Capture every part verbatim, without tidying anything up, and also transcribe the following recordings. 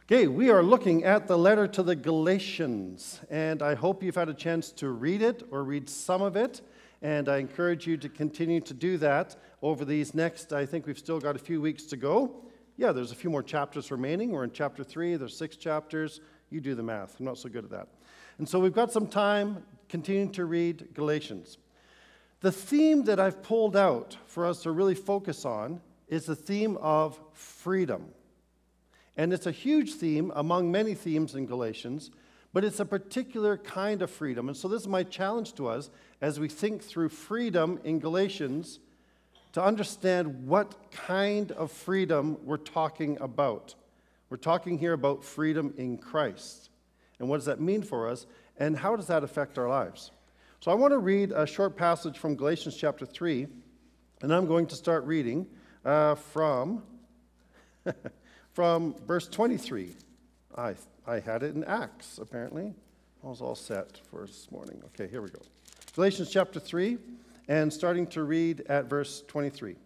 Okay, we are looking at the letter to the Galatians, and I hope you've had a chance to read it or read some of it, and I encourage you to continue to do that over these next, I think we've still got a few weeks to go. Yeah, there's a few more chapters remaining. We're in chapter three, there's six chapters. You do the math, I'm not so good at that. And so we've got some time continuing to read Galatians. The theme that I've pulled out for us to really focus on is the theme of freedom. And it's a huge theme among many themes in Galatians, but it's a particular kind of freedom. And so this is my challenge to us as we think through freedom in Galatians to understand what kind of freedom we're talking about. We're talking here about freedom in Christ. And what does that mean for us? And how does that affect our lives? So I want to read a short passage from Galatians chapter three, and I'm going to start reading uh, from... From verse twenty-three. I, I had it in Acts, apparently. I was all set for this morning. Okay, here we go. Galatians chapter three, and starting to read at verse twenty-three.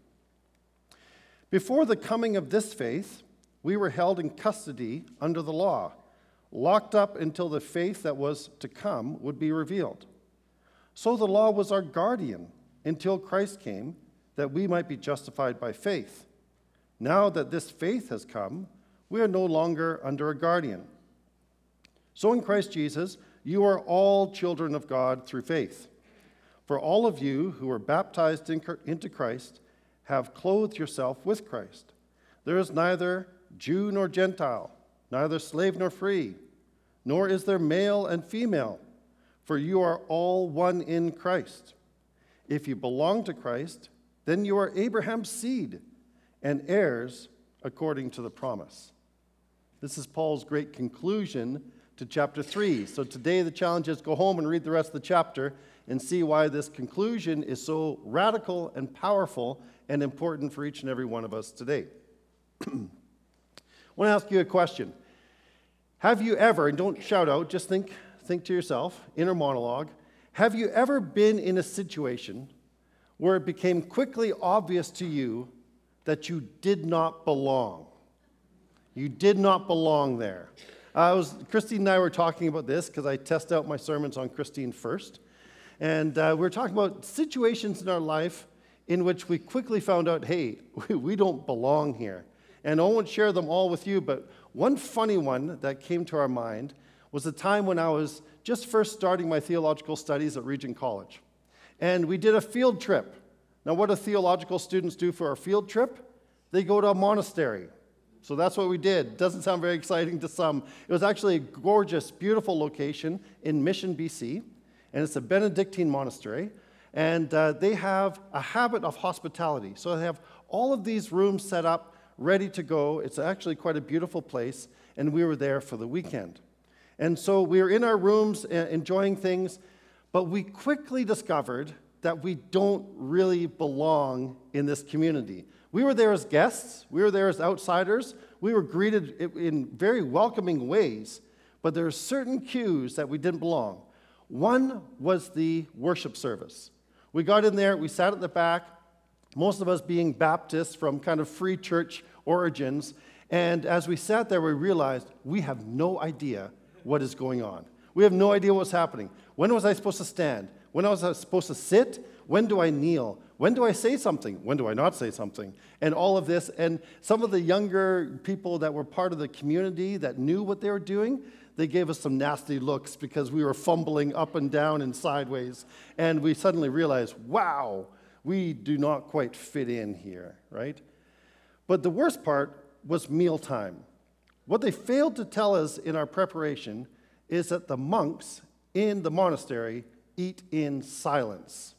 Before the coming of this faith, we were held in custody under the law, locked up until the faith that was to come would be revealed. So the law was our guardian until Christ came, that we might be justified by faith. Now that this faith has come, we are no longer under a guardian. So in Christ Jesus, you are all children of God through faith. For all of you who are baptized into Christ have clothed yourself with Christ. There is neither Jew nor Gentile, neither slave nor free, nor is there male and female, for you are all one in Christ. If you belong to Christ, then you are Abraham's seed, and heirs according to the promise. This is Paul's great conclusion to chapter three. So today the challenge is go home and read the rest of the chapter and see why this conclusion is so radical and powerful and important for each and every one of us today. I want to ask you a question. Have you ever, and don't shout out, just think, think to yourself, inner monologue, have you ever been in a situation where it became quickly obvious to you that you did not belong? You did not belong there. I was, Christine and I were talking about this because I test out my sermons on Christine first. And uh, we were talking about situations in our life in which we quickly found out, hey, we, we don't belong here. And I won't share them all with you, but one funny one that came to our mind was a time when I was just first starting my theological studies at Regent College. And we did a field trip. Now, what do theological students do for our field trip? They go to a monastery. So that's what we did. Doesn't sound very exciting to some. It was actually a gorgeous, beautiful location in Mission, B C, and it's a Benedictine monastery, and uh, they have a habit of hospitality. So they have all of these rooms set up, ready to go. It's actually quite a beautiful place, and we were there for the weekend. And so we were in our rooms uh, enjoying things, but we quickly discovered that we don't really belong in this community. We were there as guests. We were there as outsiders. We were greeted in very welcoming ways, but there are certain cues that we didn't belong. One was the worship service. We got in there, we sat at the back, most of us being Baptists from kind of free church origins, and as we sat there, we realized we have no idea what is going on. We have no idea what's happening. When was I supposed to stand? When was I supposed to sit? When do I kneel? When do I say something? When do I not say something? And all of this. And some of the younger people that were part of the community that knew what they were doing, they gave us some nasty looks because we were fumbling up and down and sideways. And we suddenly realized, wow, we do not quite fit in here, right? But the worst part was mealtime. What they failed to tell us in our preparation is that the monks in the monastery eat in silence.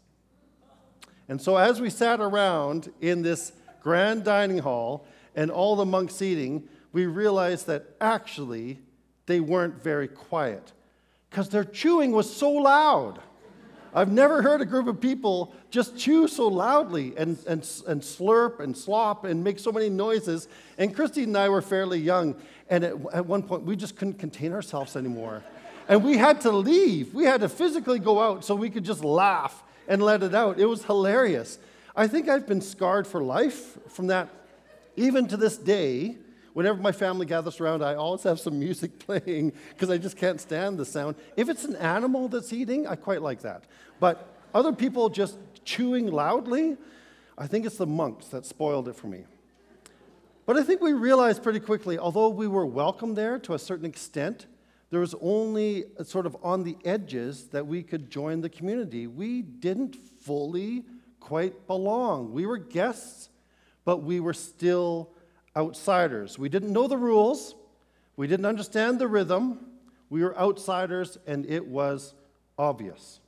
And so as we sat around in this grand dining hall and all the monks eating, we realized that actually they weren't very quiet because their chewing was so loud. I've never heard a group of people just chew so loudly and, and, and slurp and slop and make so many noises. And Christine and I were fairly young, and at, at one point we just couldn't contain ourselves anymore. And we had to leave. We had to physically go out so we could just laugh and let it out. It was hilarious. I think I've been scarred for life from that. Even to this day, whenever my family gathers around, I always have some music playing because I just can't stand the sound. If it's an animal that's eating, I quite like that. But other people just chewing loudly, I think it's the monks that spoiled it for me. But I think we realized pretty quickly, although we were welcome there to a certain extent, there was only sort of on the edges that we could join the community. We didn't fully quite belong. We were guests, but we were still outsiders. We didn't know the rules. We didn't understand the rhythm. We were outsiders, and it was obvious.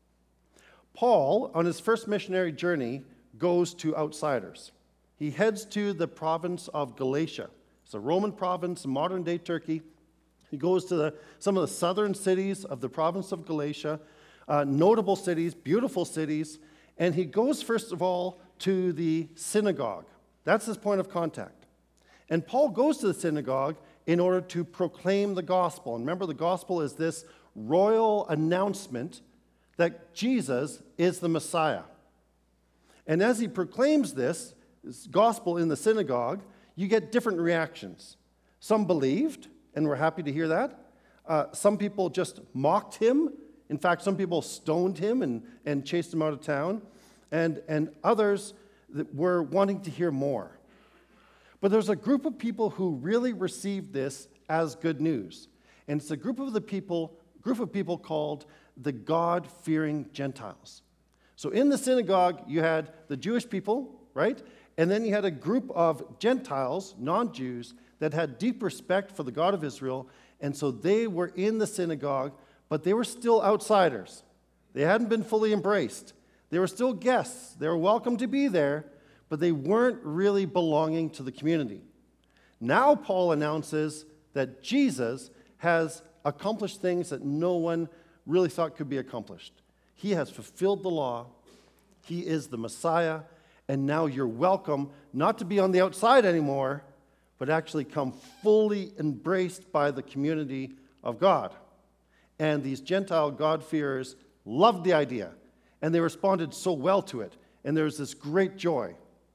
Paul, on his first missionary journey, goes to outsiders. He heads to the province of Galatia. It's a Roman province in modern-day Turkey. He goes to the, some of the southern cities of the province of Galatia, uh, notable cities, beautiful cities, and he goes, first of all, to the synagogue. That's his point of contact. And Paul goes to the synagogue in order to proclaim the gospel. And remember, the gospel is this royal announcement that Jesus is the Messiah. And as he proclaims this, this gospel in the synagogue, you get different reactions. Some believed, and we're happy to hear that. Uh, some people just mocked him. In fact, some people stoned him and, and chased him out of town. And, and others that were wanting to hear more. But there's a group of people who really received this as good news. And it's a group of the people, group of people called the God-fearing Gentiles. So in the synagogue, you had the Jewish people, right? And then you had a group of Gentiles, non-Jews, that had deep respect for the God of Israel, and so they were in the synagogue, but they were still outsiders. They hadn't been fully embraced. They were still guests. They were welcome to be there, but they weren't really belonging to the community. Now Paul announces that Jesus has accomplished things that no one really thought could be accomplished. He has fulfilled the law. He is the Messiah, and now you're welcome not to be on the outside anymore, but actually come fully embraced by the community of God. And these Gentile God-fearers loved the idea, and they responded so well to it, and there was this great joy.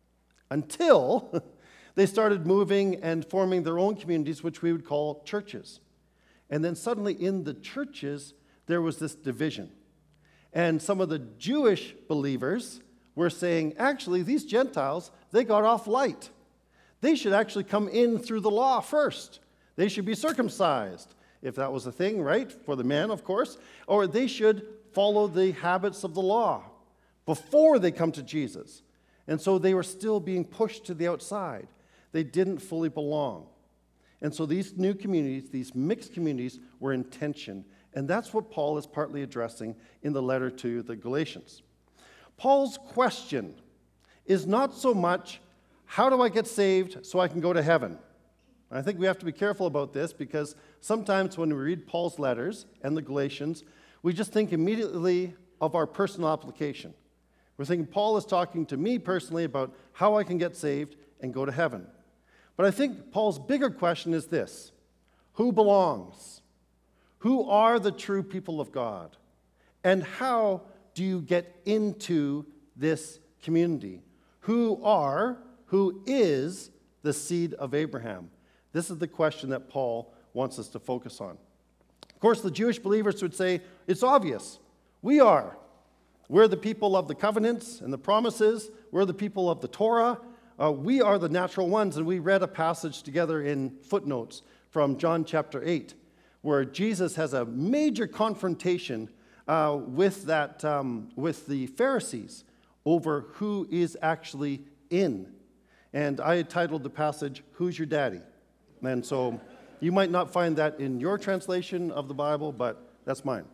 Until they started moving and forming their own communities, which we would call churches. And then suddenly in the churches, there was this division. And some of the Jewish believers were saying, actually, these Gentiles, they got off light. They should actually come in through the law first. They should be circumcised, if that was a thing, right? For the men, of course. Or they should follow the habits of the law before they come to Jesus. And so they were still being pushed to the outside. They didn't fully belong. And so these new communities, these mixed communities, were in tension. And that's what Paul is partly addressing in the letter to the Galatians. Paul's question is not so much, how do I get saved so I can go to heaven? I think we have to be careful about this because sometimes when we read Paul's letters and the Galatians, we just think immediately of our personal application. We're thinking Paul is talking to me personally about how I can get saved and go to heaven. But I think Paul's bigger question is this: who belongs? Who are the true people of God? And how do you get into this community? Who are, who is the seed of Abraham? This is the question that Paul wants us to focus on. Of course, the Jewish believers would say, it's obvious. We are. We're the people of the covenants and the promises. We're the people of the Torah. Uh, we are the natural ones. And we read a passage together in footnotes from John chapter eight, where Jesus has a major confrontation uh, with, that, um, with the Pharisees over who is actually in. And I titled the passage, Who's Your Daddy? And so you might not find that in your translation of the Bible, but that's mine.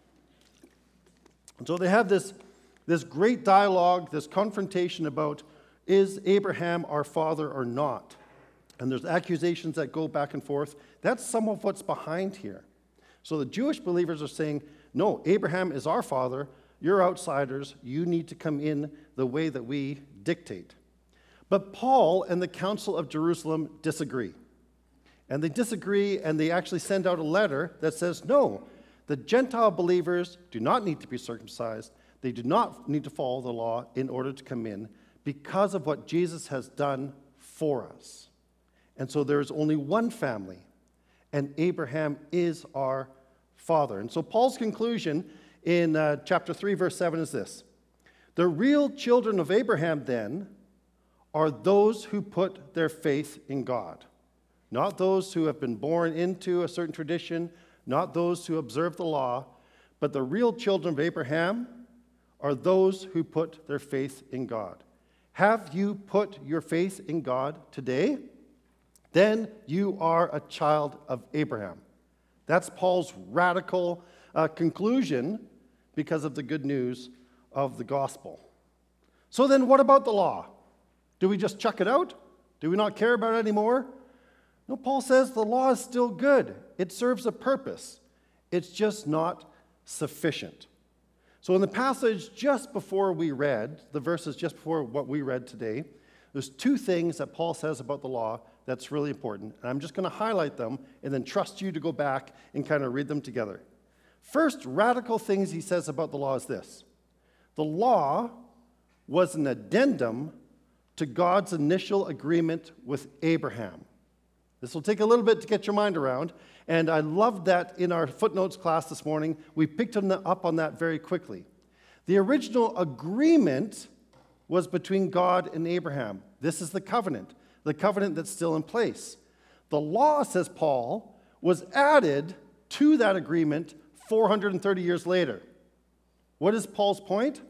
And so they have this, this great dialogue, this confrontation about, is Abraham our father or not? And there's accusations that go back and forth. That's some of what's behind here. So the Jewish believers are saying, no, Abraham is our father. You're outsiders. You need to come in the way that we dictate. But Paul and the Council of Jerusalem disagree. And they disagree, and they actually send out a letter that says, no, the Gentile believers do not need to be circumcised. They do not need to follow the law in order to come in because of what Jesus has done for us. And so there is only one family, and Abraham is our father. And so Paul's conclusion in uh, chapter three, verse seven is this: the real children of Abraham, then, are those who put their faith in God. Not those who have been born into a certain tradition, not those who observe the law, but the real children of Abraham are those who put their faith in God. Have you put your faith in God today? Then you are a child of Abraham. That's Paul's radical uh, conclusion because of the good news of the gospel. So then what about the law? Do we just chuck it out? Do we not care about it anymore? No, Paul says the law is still good. It serves a purpose. It's just not sufficient. So in the passage just before we read, the verses just before what we read today, there's two things that Paul says about the law that's really important. And I'm just going to highlight them and then trust you to go back and kind of read them together. First radical things he says about the law is this: the law was an addendum to God's initial agreement with Abraham. This will take a little bit to get your mind around, and I loved that in our footnotes class this morning. We picked up on that very quickly. The original agreement was between God and Abraham. This is the covenant, the covenant that's still in place. The law, says Paul, was added to that agreement four hundred thirty years later. What is Paul's point?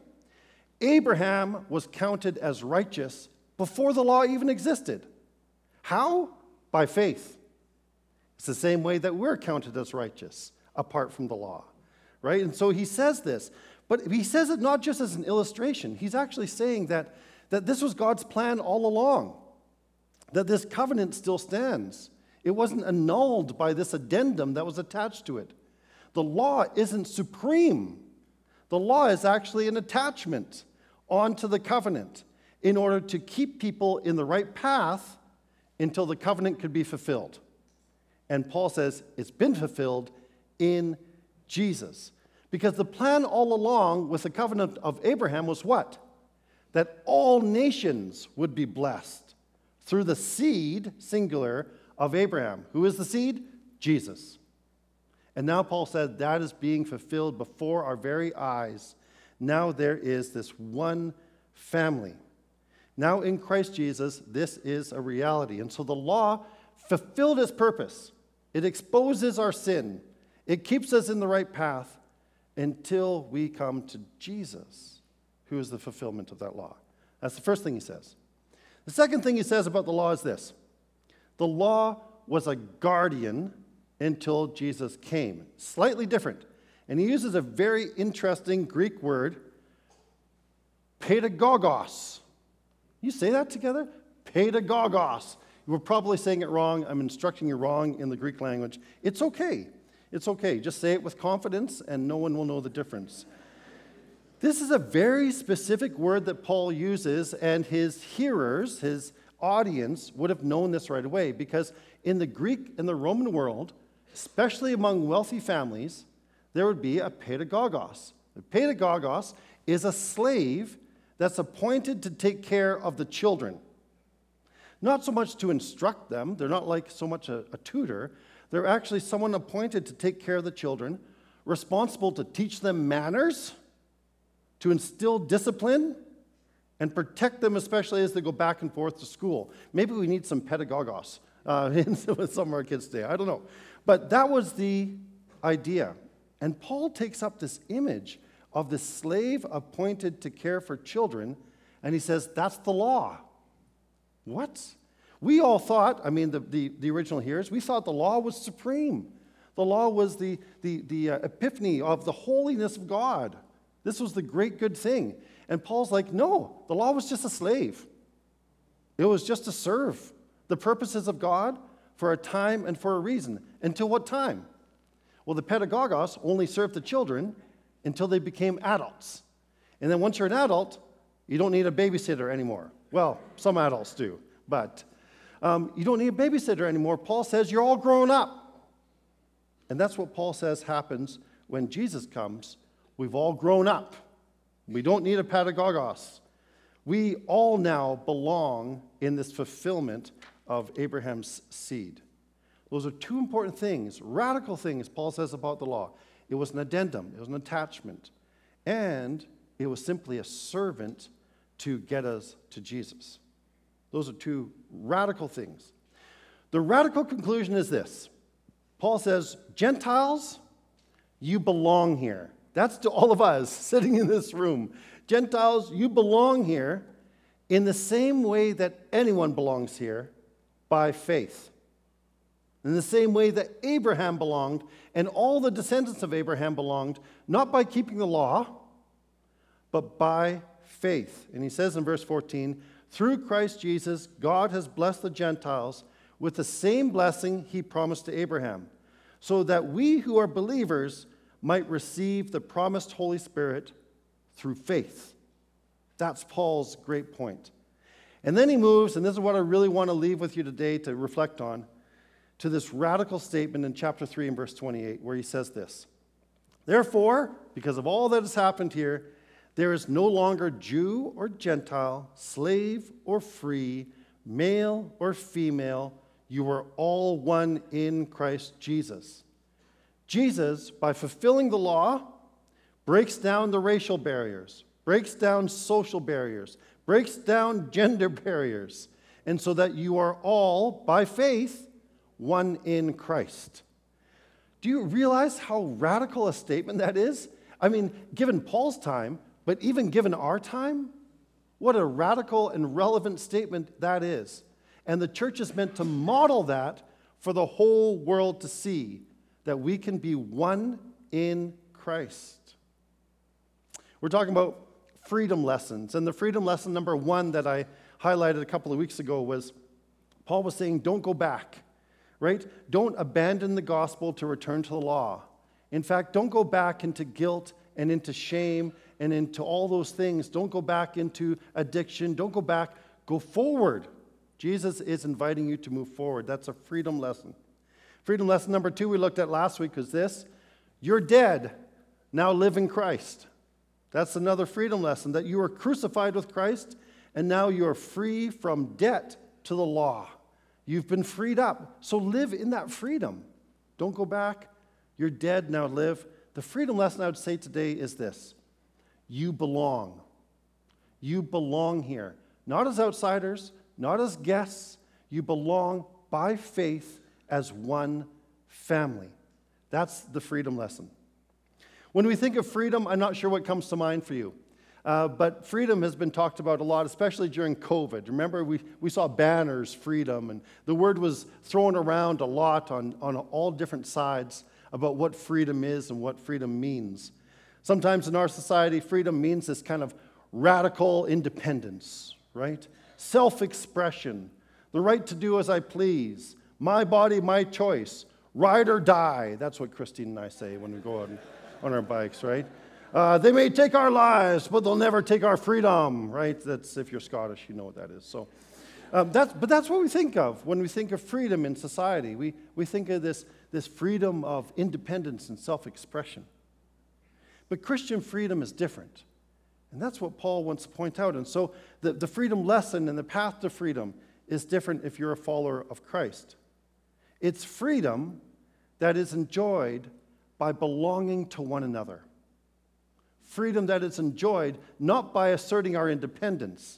Abraham was counted as righteous before the law even existed. How? By faith. It's the same way that we're counted as righteous apart from the law, right? And so he says this, but he says it not just as an illustration. He's actually saying that, that this was God's plan all along, that this covenant still stands. It wasn't annulled by this addendum that was attached to it. The law isn't supreme. The law is actually an attachment onto the covenant in order to keep people in the right path until the covenant could be fulfilled. And Paul says it's been fulfilled in Jesus. Because the plan all along with the covenant of Abraham was what? That all nations would be blessed through the seed, singular, of Abraham. Who is the seed? Jesus. And now Paul said that is being fulfilled before our very eyes. Now there is this one family. Now in Christ Jesus, this is a reality. And so the law fulfilled its purpose. It exposes our sin. It keeps us in the right path until we come to Jesus, who is the fulfillment of that law. That's the first thing he says. The second thing he says about the law is this: the law was a guardian until Jesus came. Slightly different. And he uses a very interesting Greek word, pedagogos. You say that together? Pedagogos. You were probably saying it wrong. I'm instructing you wrong in the Greek language. It's okay. It's okay. Just say it with confidence and no one will know the difference. This is a very specific word that Paul uses, and his hearers, his audience, would have known this right away, because in the Greek and the Roman world, especially among wealthy families, there would be a pedagogos. The pedagogos is a slave that's appointed to take care of the children. Not so much to instruct them. They're not like so much a, a tutor. They're actually someone appointed to take care of the children, responsible to teach them manners, to instill discipline, and protect them, especially as they go back and forth to school. Maybe we need some pedagogos uh, with some of our kids today. I don't know. But that was the idea. And Paul takes up this image of the slave appointed to care for children, and he says, that's the law. What? We all thought, I mean, the, the, the original hearers, we thought the law was supreme. The law was the, the, the uh, epiphany of the holiness of God. This was the great good thing. And Paul's like, no, the law was just a slave. It was just to serve the purposes of God for a time and for a reason. Until what time? Well, the pedagogos only served the children until they became adults. And then once you're an adult, you don't need a babysitter anymore. Well, some adults do, but um, you don't need a babysitter anymore. Paul says you're all grown up. And that's what Paul says happens when Jesus comes. We've all grown up. We don't need a pedagogos. We all now belong in this fulfillment of Abraham's seed. Those are two important things, radical things Paul says about the law. It was an addendum, it was an attachment, and it was simply a servant to get us to Jesus. Those are two radical things. The radical conclusion is this. Paul says, Gentiles, you belong here. That's to all of us sitting in this room. Gentiles, you belong here in the same way that anyone belongs here, by faith. In the same way that Abraham belonged and all the descendants of Abraham belonged, not by keeping the law, but by faith. And he says in verse fourteen, through Christ Jesus, God has blessed the Gentiles with the same blessing he promised to Abraham, so that we who are believers might receive the promised Holy Spirit through faith. That's Paul's great point. And then he moves, and this is what I really want to leave with you today to reflect on, to this radical statement in chapter three and verse twenty-eight, where he says this. Therefore, because of all that has happened here, there is no longer Jew or Gentile, slave or free, male or female. You are all one in Christ Jesus. Jesus, by fulfilling the law, breaks down the racial barriers, breaks down social barriers, breaks down gender barriers, and so that you are all, by faith, one in Christ. Do you realize how radical a statement that is? I mean, given Paul's time, but even given our time, what a radical and relevant statement that is. And the church is meant to model that for the whole world to see, that we can be one in Christ. We're talking about freedom lessons. And the freedom lesson number one that I highlighted a couple of weeks ago was Paul was saying, don't go back, right? Don't abandon the gospel to return to the law. In fact, don't go back into guilt and into shame and into all those things. Don't go back into addiction. Don't go back. Go forward. Jesus is inviting you to move forward. That's a freedom lesson. Freedom lesson number two we looked at last week was this. You're dead. Now live in Christ. That's another freedom lesson, that you are crucified with Christ, and now you are free from debt to the law. You've been freed up. So live in that freedom. Don't go back. You're dead. Now live. The freedom lesson I would say today is this. You belong. You belong here. Not as outsiders, not as guests. You belong by faith as one family. That's the freedom lesson. When we think of freedom, I'm not sure what comes to mind for you. Uh, but freedom has been talked about a lot, especially during COVID. Remember, we, we saw banners, freedom, and the word was thrown around a lot on, on all different sides about what freedom is and what freedom means. Sometimes in our society, freedom means this kind of radical independence, right? Self-expression, the right to do as I please, my body, my choice, ride or die. That's what Christine and I say when we go on, on our bikes, right? Uh, they may take our lives, but they'll never take our freedom, right? That's, if you're Scottish, you know what that is. So, um, that's, but that's what we think of when we think of freedom in society. We, we think of this, this freedom of independence and self-expression. But Christian freedom is different. And that's what Paul wants to point out. And so the, the freedom lesson and the path to freedom is different if you're a follower of Christ. It's freedom that is enjoyed by belonging to one another. Freedom that is enjoyed not by asserting our independence,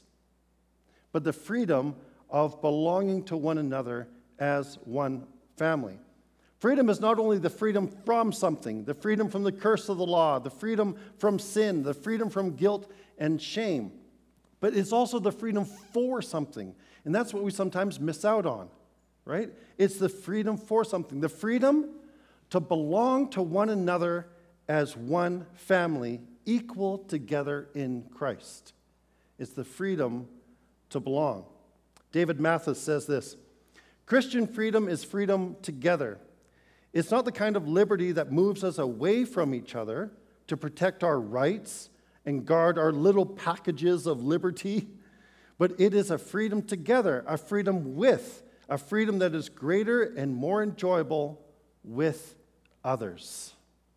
but the freedom of belonging to one another as one family. Freedom is not only the freedom from something, the freedom from the curse of the law, the freedom from sin, the freedom from guilt and shame, but it's also the freedom for something. And that's what we sometimes miss out on, right? It's the freedom for something, the freedom to belong to one another as one family, equal together in Christ. It's the freedom to belong. David Mathis says this, Christian freedom is freedom together. It's not the kind of liberty that moves us away from each other to protect our rights and guard our little packages of liberty, but it is a freedom together, a freedom with, a freedom that is greater and more enjoyable with others.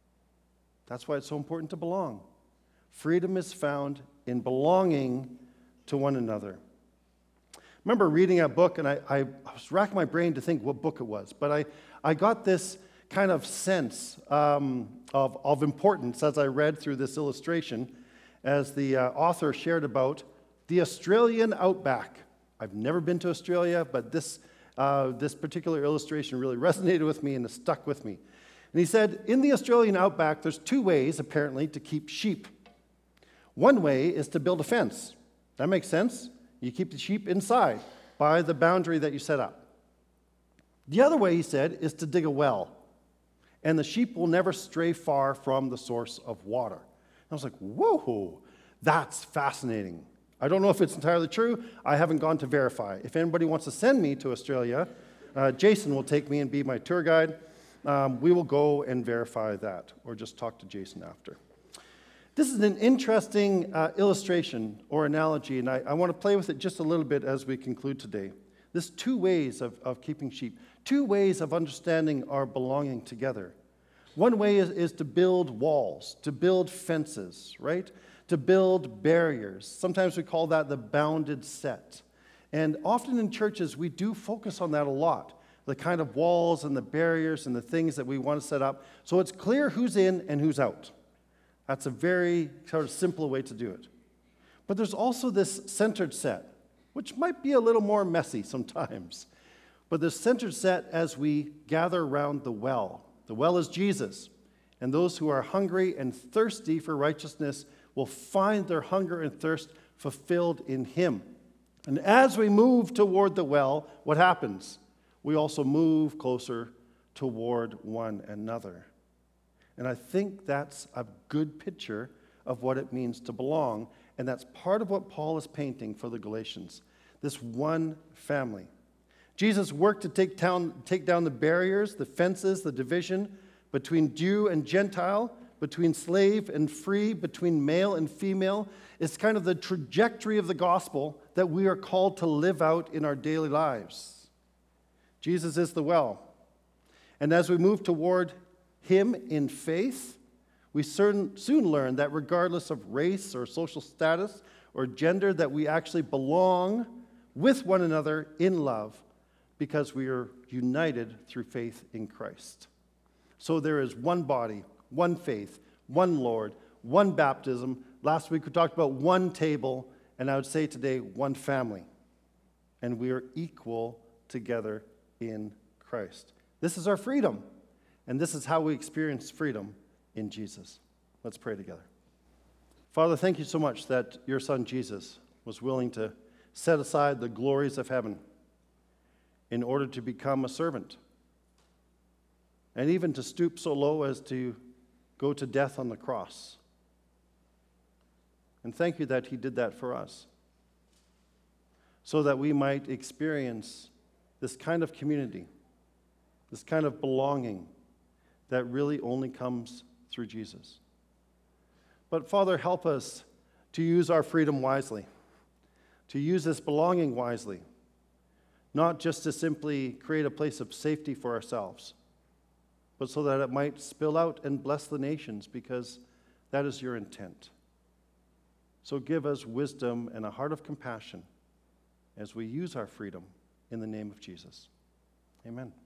That's why it's so important to belong. Freedom is found in belonging to one another. remember reading a book, and I, I, I was racking my brain to think what book it was, but I, I got this kind of sense um, of, of importance as I read through this illustration, as the uh, author shared about the Australian outback. I've never been to Australia, but this, uh, this particular illustration really resonated with me and it stuck with me. And he said, in the Australian outback, there's two ways, apparently, to keep sheep. One way is to build a fence. That makes sense. You keep the sheep inside by the boundary that you set up. The other way, he said, is to dig a well. And the sheep will never stray far from the source of water. And I was like, whoa, that's fascinating. I don't know if it's entirely true. I haven't gone to verify. If anybody wants to send me to Australia, uh, Jason will take me and be my tour guide. Um, we will go and verify that, or just talk to Jason after. This is an interesting uh, illustration or analogy, and I, I want to play with it just a little bit as we conclude today. There's two ways of, of keeping sheep, two ways of understanding our belonging together. One way is, is to build walls, to build fences, right? To build barriers. Sometimes we call that the bounded set. And often in churches, we do focus on that a lot. The kind of walls and the barriers and the things that we want to set up, so it's clear who's in and who's out. That's a very sort of simple way to do it. But there's also this centered set, which might be a little more messy sometimes. But the centered set as we gather around the well. The well is Jesus, and those who are hungry and thirsty for righteousness will find their hunger and thirst fulfilled in him. And as we move toward the well, what happens? We also move closer toward one another. And I think that's a good picture of what it means to belong, and that's part of what Paul is painting for the Galatians, this one family. Jesus worked to take down, take down the barriers, the fences, the division between Jew and Gentile, between slave and free, between male and female. It's kind of the trajectory of the gospel that we are called to live out in our daily lives. Jesus is the well. And as we move toward him in faith, we soon, soon learn that regardless of race or social status or gender, that we actually belong with one another in love because we are united through faith in Christ. So there is one body, one faith, one Lord, one baptism. Last week we talked about one table, and I would say today, one family. And we are equal together in Christ. This is our freedom, and this is how we experience freedom in Jesus. Let's pray together. Father, thank you so much that your son Jesus was willing to set aside the glories of heaven in order to become a servant, and even to stoop so low as to go to death on the cross. And thank you that he did that for us, so that we might experience this kind of community, this kind of belonging that really only comes through Jesus. But Father, help us to use our freedom wisely, to use this belonging wisely, not just to simply create a place of safety for ourselves, but so that it might spill out and bless the nations, because that is your intent. So give us wisdom and a heart of compassion as we use our freedom in the name of Jesus. Amen.